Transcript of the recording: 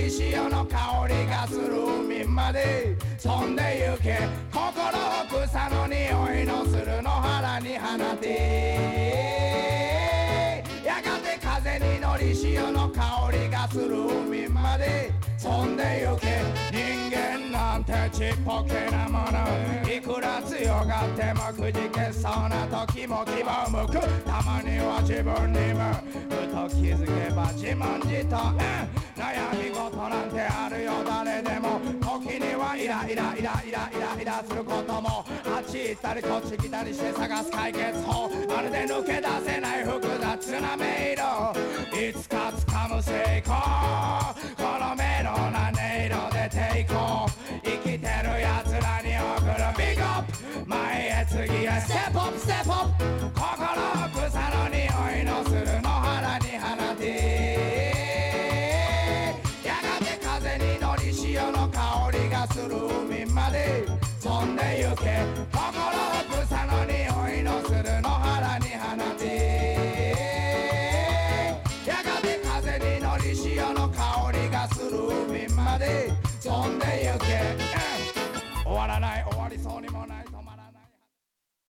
り潮の香りがする海まで飛んで行け心を草の匂いのする野原に放てやがて風に乗り潮の香りがする海まで飛んで行け人間なんてちっぽけなものいくら強がってもくじけそうな時も牙を向くたまには自分にもふと気づけば自問自答、悩み事なんてあるよ誰でも時にはイライラすることもあっち行ったりこっち来たりして探す解決法まるで抜け出せない複雑な迷路いつか掴む成功このメロな音色で抵抗生きてる奴らに送るビッグアップ前へ次へステップアップステップアップ心を草の匂いのする野原に放てやがて風に乗り潮の香りがする海まで飛んで行け